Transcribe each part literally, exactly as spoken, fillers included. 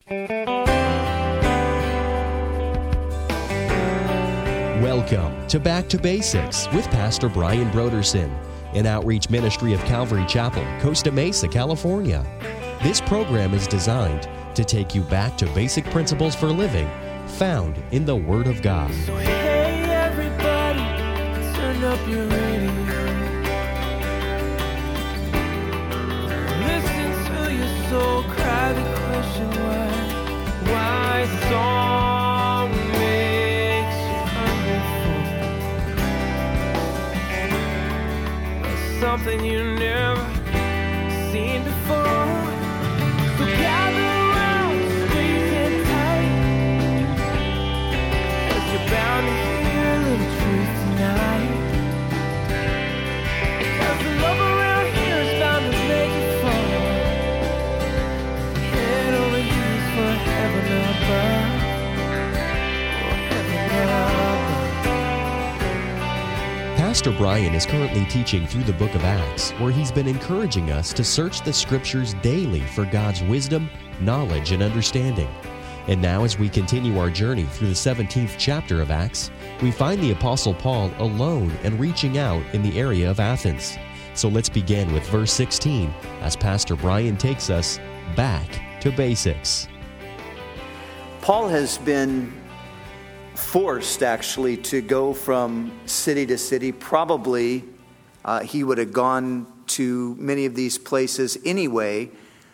Welcome to Back to Basics with Pastor Brian Broderson, an outreach ministry of Calvary Chapel, Costa Mesa, California. This program is designed to take you back to basic principles for living found in the Word of God. So hey everybody, turn up your radio. Listen to your soul cry the question why, why song makes you hungry for something you never seen before. So gather around, squeeze in tight, 'cause you're bound to hear a little truth tonight. Because the love around here is bound to make you fall. Head over heels for heaven above. Oh, heaven above. Pastor Brian is currently teaching through the book of Acts, where he's been encouraging us to search the Scriptures daily for God's wisdom, knowledge, and understanding. And now, as we continue our journey through the seventeenth chapter of Acts, we find the Apostle Paul alone and reaching out in the area of Athens. So let's begin with verse sixteen as Pastor Brian takes us back to basics. Paul has been forced, actually, to go from city to city. Probably uh, he would have gone to many of these places anyway,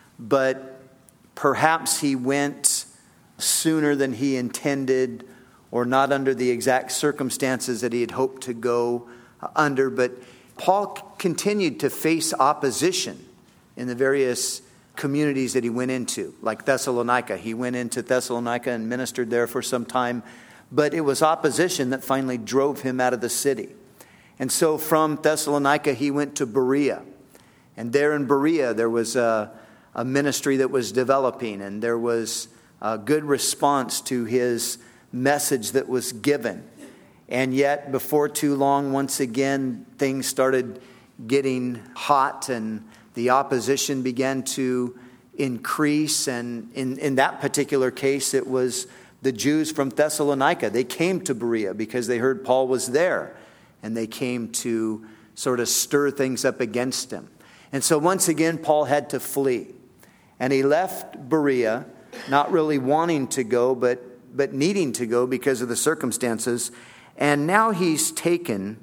but perhaps he went sooner than he intended, or not under the exact circumstances that he had hoped to go under. But Paul continued to face opposition in the various communities that he went into, like Thessalonica. He went into Thessalonica and ministered there for some time, but it was opposition that finally drove him out of the city. And so from Thessalonica, he went to Berea. And there in Berea, there was a, a ministry that was developing, and there was a good response to his message that was given. And yet, before too long, once again, things started getting hot, and the opposition began to increase. And in, in that particular case, it was the Jews from Thessalonica. They came to Berea because they heard Paul was there, and they came to sort of stir things up against him. And so once again, Paul had to flee. And he left Berea, not really wanting to go, but, but needing to go because of the circumstances. And now he's taken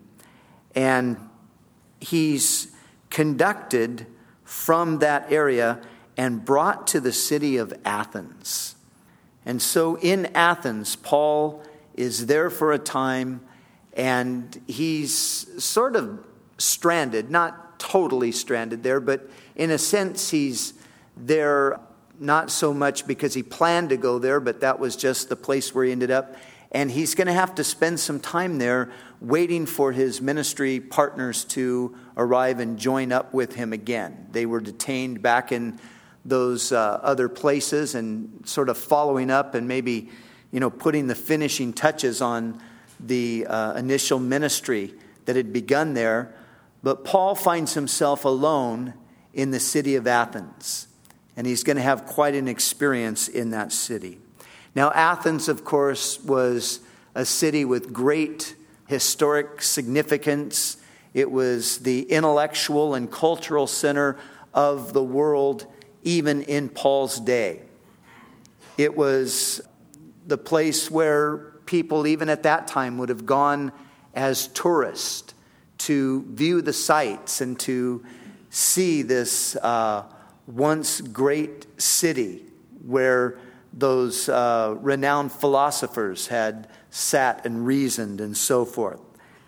and he's conducted from that area and brought to the city of Athens. And so in Athens, Paul is there for a time, and he's sort of stranded, not totally stranded there, but in a sense he's there not so much because he planned to go there, but that was just the place where he ended up. And he's going to have to spend some time there waiting for his ministry partners to arrive and join up with him again. They were detained back in those uh, other places and sort of following up and maybe, you know, putting the finishing touches on the uh, initial ministry that had begun there. But Paul finds himself alone in the city of Athens. And he's going to have quite an experience in that city. Now, Athens, of course, was a city with great historic significance. It was the intellectual and cultural center of the world, even in Paul's day. It was the place where people, even at that time, would have gone as tourists to view the sights and to see this uh, once great city where those uh, renowned philosophers had sat and reasoned and so forth.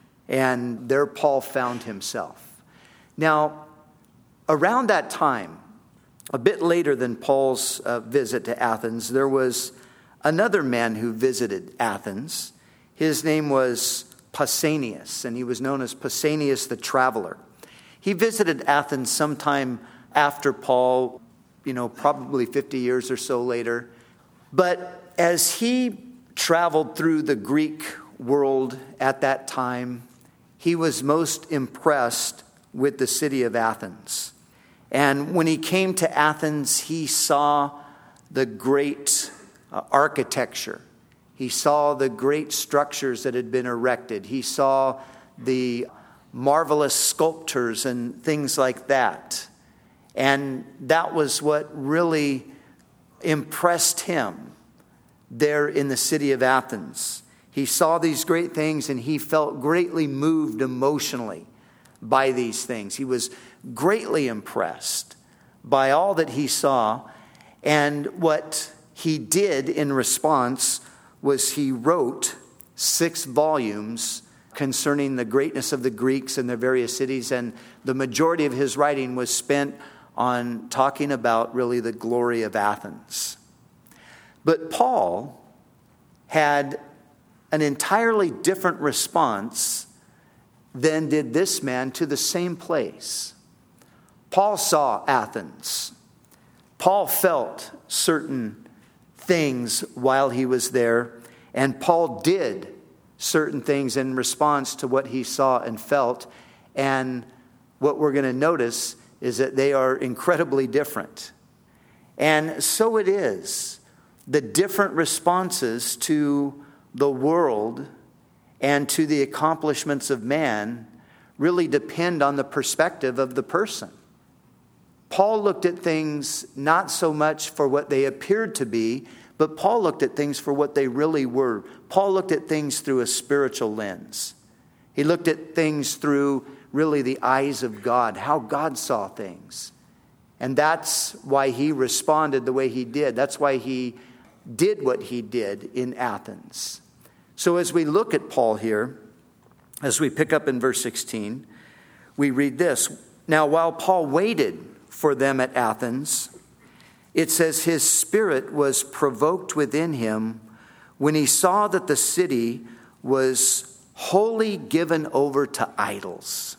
And there Paul found himself. Now, around that time, a bit later than Paul's uh, visit to Athens, there was another man who visited Athens. His name was Pausanias, and he was known as Pausanias the Traveler. He visited Athens sometime after Paul, you know, probably fifty years or so later. But as he traveled through the Greek world at that time, he was most impressed with the city of Athens. And when he came to Athens, he saw the great uh, architecture. He saw the great structures that had been erected. He saw the marvelous sculptures and things like that. And that was what really impressed him there in the city of Athens. He saw these great things and he felt greatly moved emotionally by these things. He was greatly impressed by all that he saw. And what he did in response was he wrote six volumes concerning the greatness of the Greeks and their various cities. And the majority of his writing was spent on talking about really the glory of Athens. But Paul had an entirely different response than did this man to the same place. Paul saw Athens. Paul felt certain things while he was there, and Paul did certain things in response to what he saw and felt. And what we're going to notice is that they are incredibly different. And so it is. The different responses to the world and to the accomplishments of man really depend on the perspective of the person. Paul looked at things not so much for what they appeared to be, but Paul looked at things for what they really were. Paul looked at things through a spiritual lens. He looked at things through really the eyes of God, how God saw things. And that's why he responded the way he did. That's why he did what he did in Athens. So as we look at Paul here, as we pick up in verse sixteen, we read this. Now, while Paul waited for them at Athens, it says his spirit was provoked within him when he saw that the city was wholly given over to idols.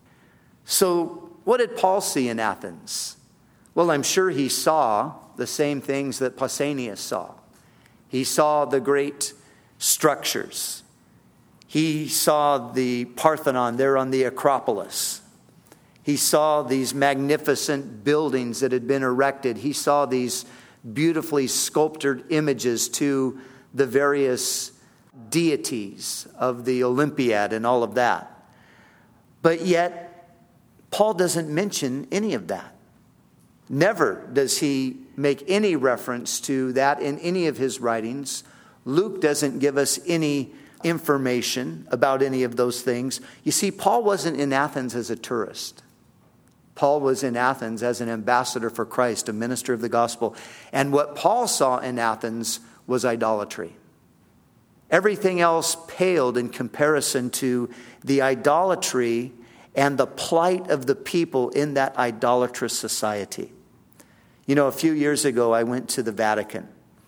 So what did Paul see in Athens? Well, I'm sure he saw the same things that Pausanias saw. He saw the great structures. He saw the Parthenon there on the Acropolis. He saw these magnificent buildings that had been erected. He saw these beautifully sculptured images to the various deities of the Olympiad and all of that. But yet, Paul doesn't mention any of that. Never does he make any reference to that in any of his writings. Luke doesn't give us any information about any of those things. You see, Paul wasn't in Athens as a tourist. Paul was in Athens as an ambassador for Christ, a minister of the gospel. And what Paul saw in Athens was idolatry. Everything else paled in comparison to the idolatry and the plight of the people in that idolatrous society. You know, a few years ago, I went to the Vatican.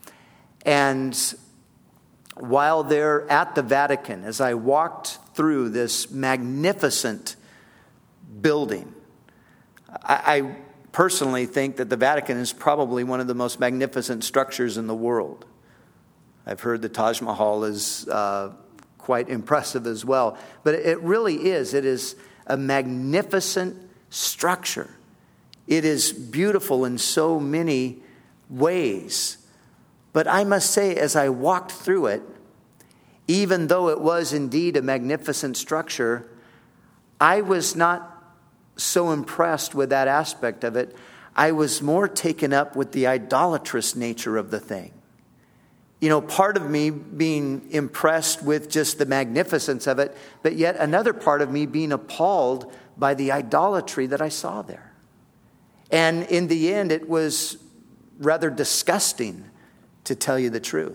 And while there at the Vatican, as I walked through this magnificent building, I, I personally think that the Vatican is probably one of the most magnificent structures in the world. I've heard the Taj Mahal is uh, quite impressive as well. But it really is. It is a magnificent structure. It is beautiful in so many ways. But I must say, as I walked through it, even though it was indeed a magnificent structure, I was not so impressed with that aspect of it. I was more taken up with the idolatrous nature of the thing. You know, part of me being impressed with just the magnificence of it, but yet another part of me being appalled by the idolatry that I saw there. And in the end, it was rather disgusting, to tell you the truth.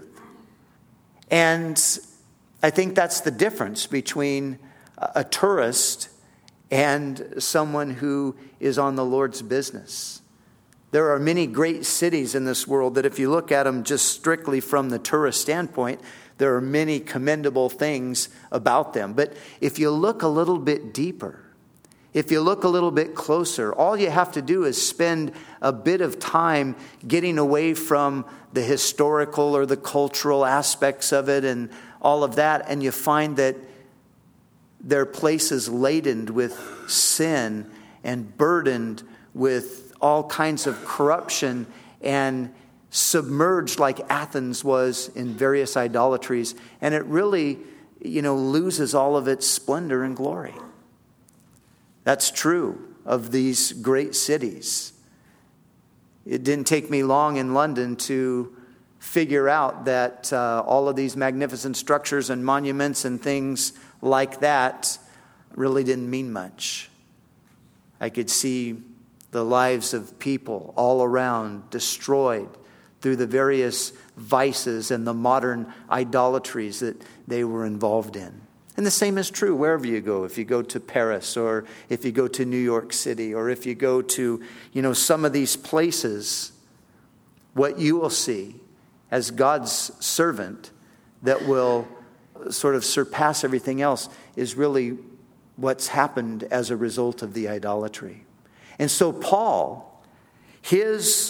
And I think that's the difference between a tourist and someone who is on the Lord's business. There are many great cities in this world that if you look at them just strictly from the tourist standpoint, there are many commendable things about them. But if you look a little bit deeper, if you look a little bit closer, all you have to do is spend a bit of time getting away from the historical or the cultural aspects of it and all of that, and you find that they're places laden with sin and burdened with all kinds of corruption, and submerged like Athens was in various idolatries, and it really, you know, loses all of its splendor and glory. That's true of these great cities. It didn't take me long in London to figure out that uh, all of these magnificent structures and monuments and things like that really didn't mean much. I could see the lives of people all around destroyed through the various vices and the modern idolatries that they were involved in. And the same is true wherever you go. If you go to Paris, or if you go to New York City, or if you go to, you know, some of these places, what you will see as God's servant that will sort of surpass everything else is really what's happened as a result of the idolatry. And so Paul, his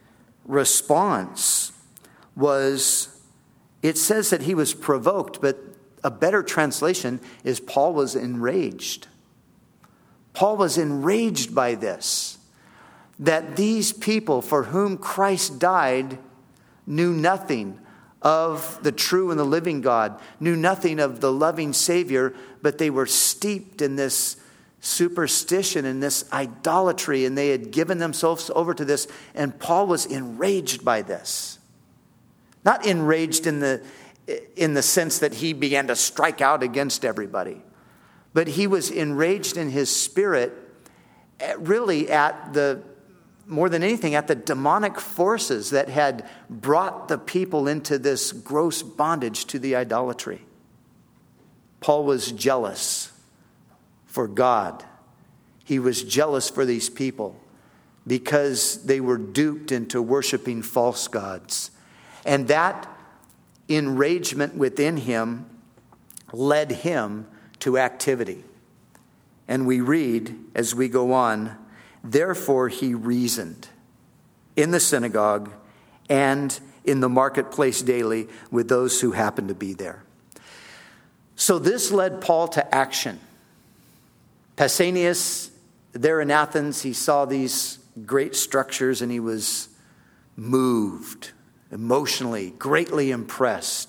response was, it says that he was provoked, but a better translation is Paul was enraged. Paul was enraged by this, that these people for whom Christ died knew nothing of the true and the living God, knew nothing of the loving Savior, but they were steeped in this superstition and this idolatry, and they had given themselves over to this, and Paul was enraged by this. Not enraged in the in the sense that he began to strike out against everybody, but he was enraged in his spirit, really at the, more than anything, at the demonic forces that had brought the people into this gross bondage to the idolatry. Paul was jealous for God. He was jealous for these people because they were duped into worshiping false gods. And that enragement within him led him to activity. And we read as we go on, therefore he reasoned in the synagogue and in the marketplace daily with those who happened to be there. So this led Paul to action. Pausanias, there in Athens, he saw these great structures and he was moved, emotionally, greatly impressed,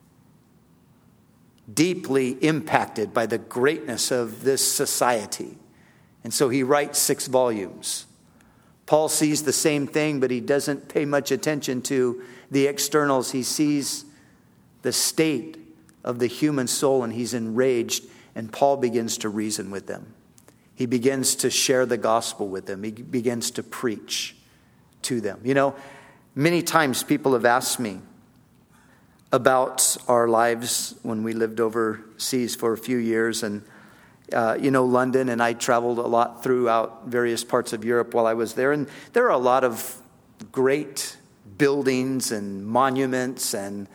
deeply impacted by the greatness of this society. And so he writes six volumes. Paul sees the same thing, but he doesn't pay much attention to the externals. He sees the state of the human soul and he's enraged. And Paul begins to reason with them. He begins to share the gospel with them. He begins to preach to them. You know, many times people have asked me about our lives when we lived overseas for a few years. And, uh, you know, London, and I traveled a lot throughout various parts of Europe while I was there. And there are a lot of great buildings and monuments and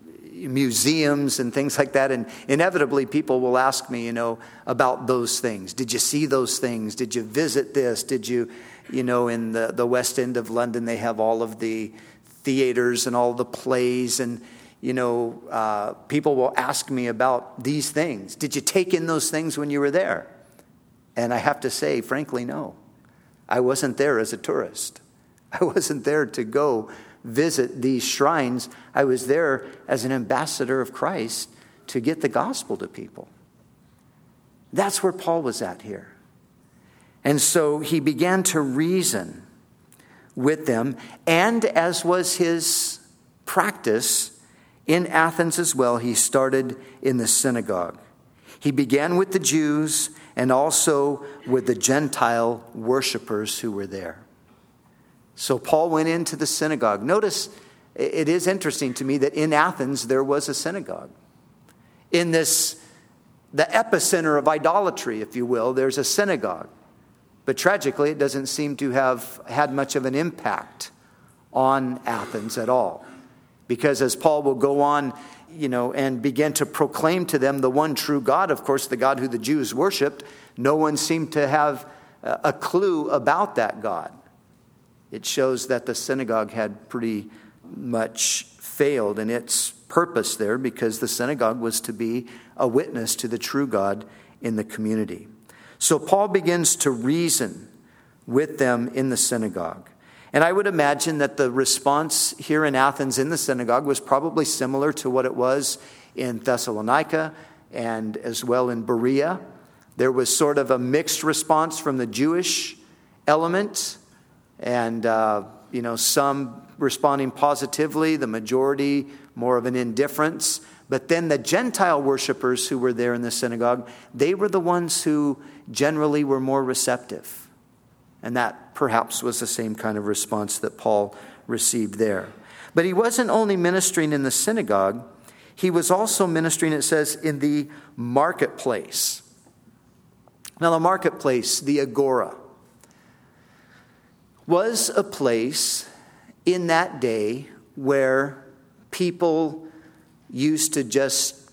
museums and things like that. And inevitably people will ask me, you know, about those things. Did you see those things? Did you visit this? Did you, you know, in the, the West End of London, they have all of the theaters and all the plays. And, you know, uh, people will ask me about these things. Did you take in those things when you were there? And I have to say, frankly, no. I wasn't there as a tourist. I wasn't there to go visit these shrines. I was there as an ambassador of Christ to get the gospel to people. That's where Paul was at here. And so he began to reason with them, and as was his practice in Athens as well, he started in the synagogue. He began with the Jews and also with the Gentile worshipers who were there. So Paul went into the synagogue. Notice, it is interesting to me that in Athens there was a synagogue. In this, the epicenter of idolatry, if you will, there's a synagogue. But tragically, it doesn't seem to have had much of an impact on Athens at all. Because as Paul will go on, you know, and begin to proclaim to them the one true God, of course, the God who the Jews worshipped, no one seemed to have a clue about that God. It shows that the synagogue had pretty much failed in its purpose there, because the synagogue was to be a witness to the true God in the community. So Paul begins to reason with them in the synagogue. And I would imagine that the response here in Athens in the synagogue was probably similar to what it was in Thessalonica and as well in Berea. There was sort of a mixed response from the Jewish element, and uh, you know, some responding positively, the majority more of an indifference. But then the Gentile worshipers who were there in the synagogue, they were the ones who generally were more receptive. And that perhaps was the same kind of response that Paul received there. But he wasn't only ministering in the synagogue, he was also ministering, it says, in the marketplace. Now, the marketplace, the agora, was a place in that day where people used to just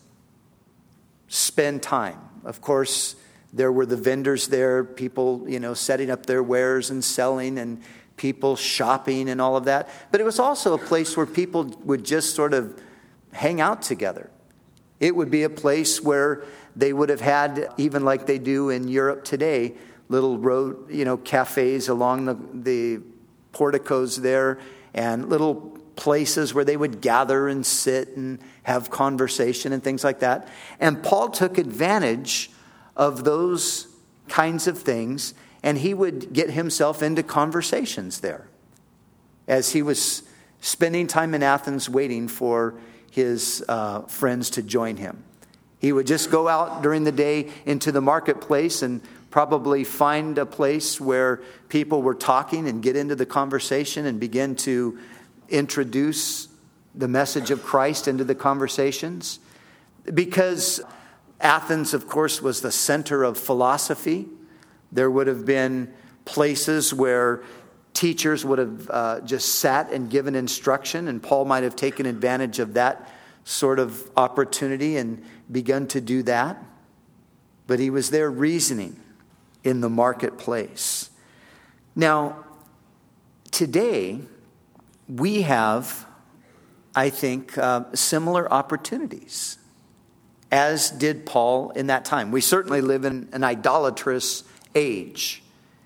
spend time. Of course, there were the vendors there, people, you know, setting up their wares and selling, and people shopping and all of that. But it was also a place where people would just sort of hang out together. It would be a place where they would have had, even like they do in Europe today, little road, you know, cafes along the, the porticos there, and little places where they would gather and sit and have conversation and things like that. And Paul took advantage of those kinds of things, and he would get himself into conversations there as he was spending time in Athens waiting for his uh, friends to join him. He would just go out during the day into the marketplace and probably find a place where people were talking and get into the conversation and begin to introduce the message of Christ into the conversations. Because Athens, of course, was the center of philosophy. There would have been places where teachers would have uh, just sat and given instruction, and Paul might have taken advantage of that sort of opportunity and begun to do that. But he was there reasoning in the marketplace. Now, today, we have, I think, uh, similar opportunities, as did Paul in that time. We certainly live in an idolatrous age,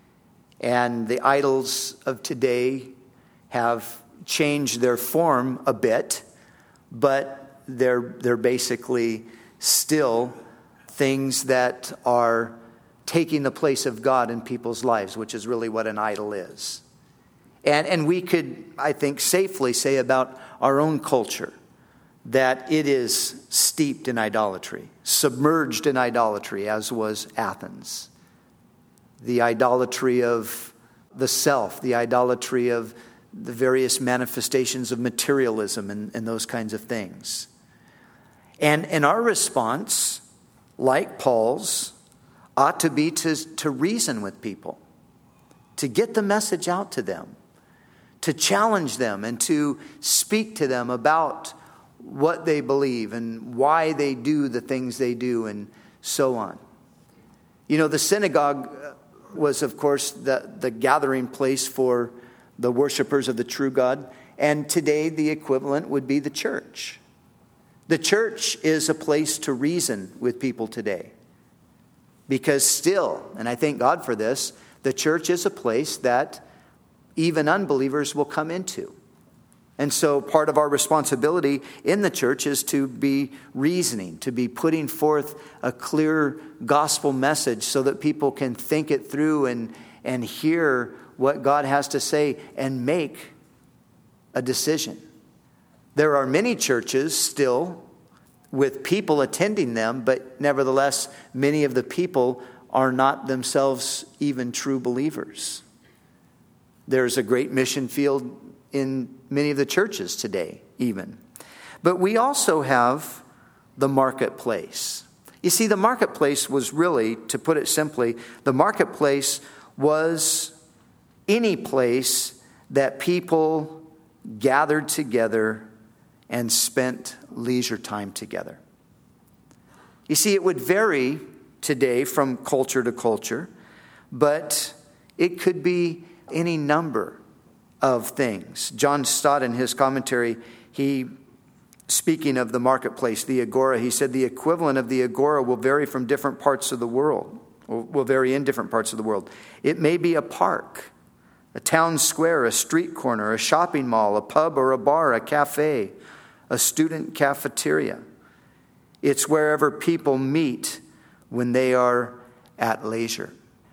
and the idols of today have changed their form a bit, but they're they're basically still things that are taking the place of God in people's lives, which is really what an idol is. And and we could, I think, safely say about our own culture that it is steeped in idolatry, submerged in idolatry, as was Athens. The idolatry of the self, the idolatry of the various manifestations of materialism and, and those kinds of things. And, and our response, like Paul's, ought to be to, to reason with people, to get the message out to them, to challenge them and to speak to them about what they believe and why they do the things they do and so on. You know, the synagogue was, of course, the, the gathering place for the worshipers of the true God. And today the equivalent would be the church. The church is a place to reason with people today. Because still, and I thank God for this, the church is a place that even unbelievers will come into. And so part of our responsibility in the church is to be reasoning, to be putting forth a clear gospel message so that people can think it through and, and hear what God has to say and make a decision. There are many churches still with people attending them, but nevertheless, many of the people are not themselves even true believers. There's a great mission field in many of the churches today, even. But we also have the marketplace. You see, the marketplace was really, to put it simply, the marketplace was any place that people gathered together and spent leisure time together. You see, it would vary today from culture to culture, but it could be any number of things. John Stott, in his commentary, he, speaking of the marketplace, the agora, he said the equivalent of the agora will vary from different parts of the world, or will vary in different parts of the world. It may be a park a town square, a street corner, a shopping mall, a pub or a bar, a cafe, a student cafeteria. It's wherever people meet when they are at leisure.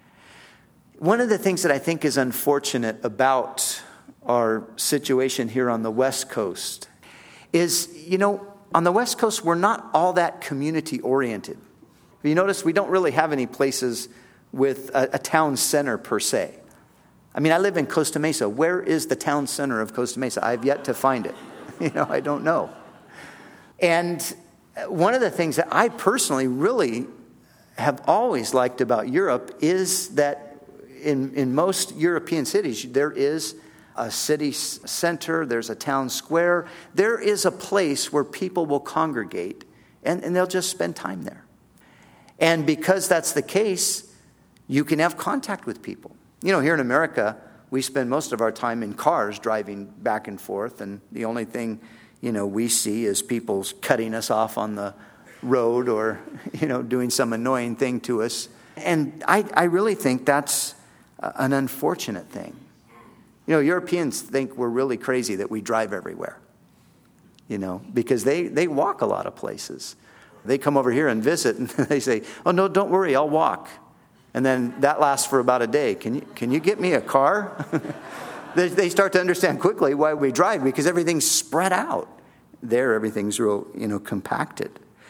One of the things that I think is unfortunate about our situation here on the West Coast is, you know, on the West Coast, we're not all that community-oriented. You notice we don't really have any places with a, a town center per se. I mean, I live in Costa Mesa. Where is the town center of Costa Mesa? I've yet to find it. You know, I don't know. And one of the things that I personally really have always liked about Europe is that in, in most European cities, there is a city center, there's a town square. There is a place where people will congregate, and, and they'll just spend time there. And because that's the case, you can have contact with people. You know, here in America, we spend most of our time in cars driving back and forth, and the only thing, you know, we see is people cutting us off on the road or, you know, doing some annoying thing to us. And I, I really think that's an unfortunate thing. You know, Europeans think we're really crazy that we drive everywhere, you know, because they, they walk a lot of places. They come over here and visit, and they say, oh, no, don't worry, I'll walk. And then that lasts for about a day. Can you, can you get me a car? they, they start to understand quickly why we drive, because everything's spread out. There, everything's real, you know, compacted.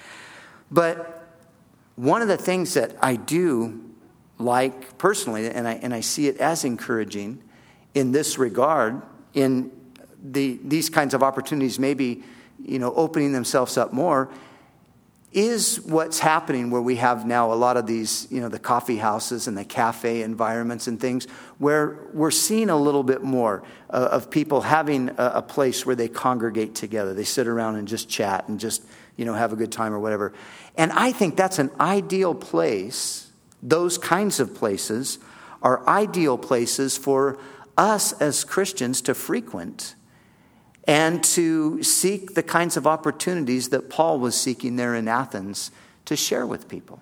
But one of the things that I do like personally, and I and I see it as encouraging in this regard, in the these kinds of opportunities maybe, you know, opening themselves up more, is what's happening where we have now a lot of these, you know, the coffee houses and the cafe environments and things, where we're seeing a little bit more uh, of people having a, a place where they congregate together. They sit around and just chat and just, you know, have a good time or whatever. And I think that's an ideal place. Those kinds of places are ideal places for us as Christians to frequent and to seek the kinds of opportunities that Paul was seeking there in Athens to share with people.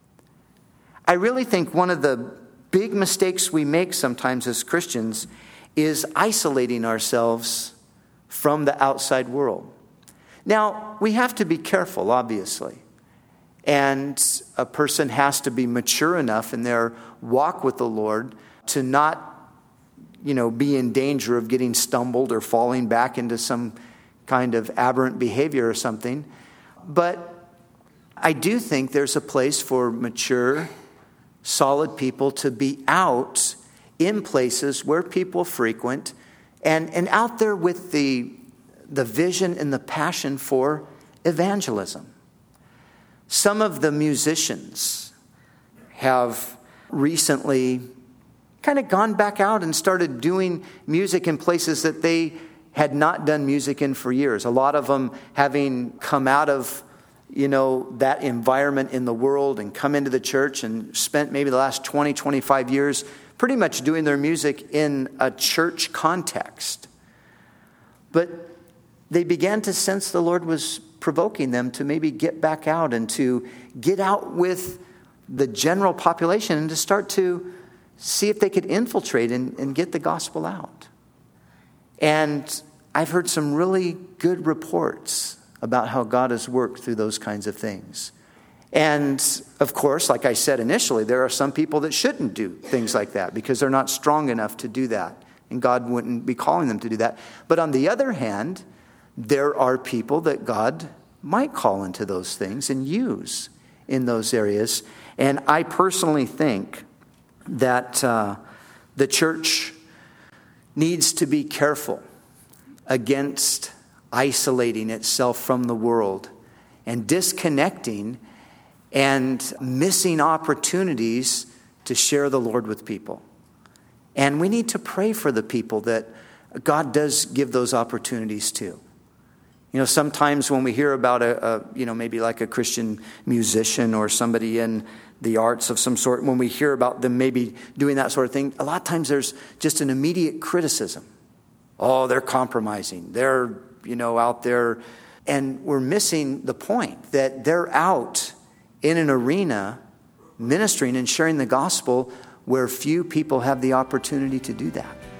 I really think one of the big mistakes we make sometimes as Christians is isolating ourselves from the outside world. Now, we have to be careful, obviously. And a person has to be mature enough in their walk with the Lord to not, you know, be in danger of getting stumbled or falling back into some kind of aberrant behavior or something. But I do think there's a place for mature, solid people to be out in places where people frequent and, and out there with the, the vision and the passion for evangelism. Some of the musicians have recently kind of gone back out and started doing music in places that they had not done music in for years. A lot of them having come out of, you know, that environment in the world and come into the church and spent maybe the last twenty, twenty-five years pretty much doing their music in a church context. But they began to sense the Lord was provoking them to maybe get back out and to get out with the general population and to start to see if they could infiltrate and, and get the gospel out. And I've heard some really good reports about how God has worked through those kinds of things. And of course, like I said initially, there are some people that shouldn't do things like that because they're not strong enough to do that. And God wouldn't be calling them to do that. But on the other hand, there are people that God might call into those things and use in those areas. And I personally think that uh, the church needs to be careful against isolating itself from the world and disconnecting and missing opportunities to share the Lord with people. And we need to pray for the people that God does give those opportunities to. You know, sometimes when we hear about a, a, you know, maybe like a Christian musician or somebody in the arts of some sort, when we hear about them maybe doing that sort of thing, a lot of times there's just an immediate criticism. Oh, they're compromising. They're, you know, out there. And we're missing the point that they're out in an arena ministering and sharing the gospel where few people have the opportunity to do that.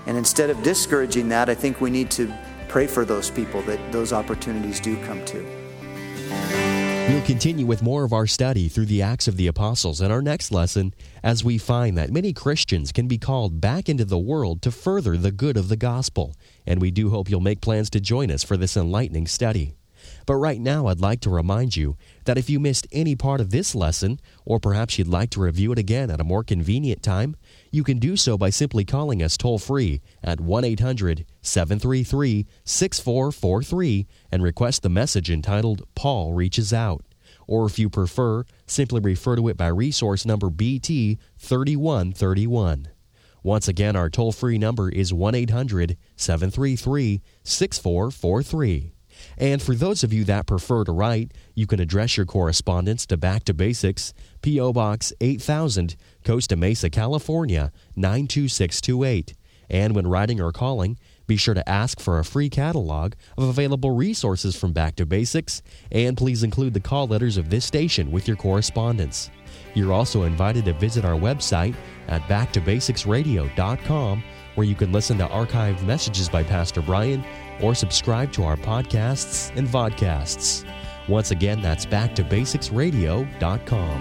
And instead of discouraging that, I think we need to pray for those people that those opportunities do come to. We'll continue with more of our study through the Acts of the Apostles in our next lesson as we find that many Christians can be called back into the world to further the good of the gospel. And we do hope you'll make plans to join us for this enlightening study. But right now, I'd like to remind you that if you missed any part of this lesson, or perhaps you'd like to review it again at a more convenient time, you can do so by simply calling us toll-free at one eight hundred seven three three six four four three and request the message entitled Paul Reaches Out. Or if you prefer, simply refer to it by resource number B T thirty-one thirty-one. Once again, our toll-free number is one eight hundred seven three three six four four three. And for those of you that prefer to write, you can address your correspondence to Back to Basics, P O. Box eight thousand, Costa Mesa, California, nine two six two eight. And when writing or calling, be sure to ask for a free catalog of available resources from Back to Basics, and please include the call letters of this station with your correspondence. You're also invited to visit our website at back to basics radio dot com, where you can listen to archived messages by Pastor Brian or subscribe to our podcasts and vodcasts. Once again, that's back to basics radio dot com.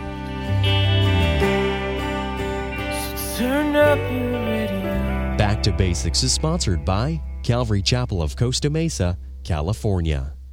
Turn up your radio. Back to Basics is sponsored by Calvary Chapel of Costa Mesa, California.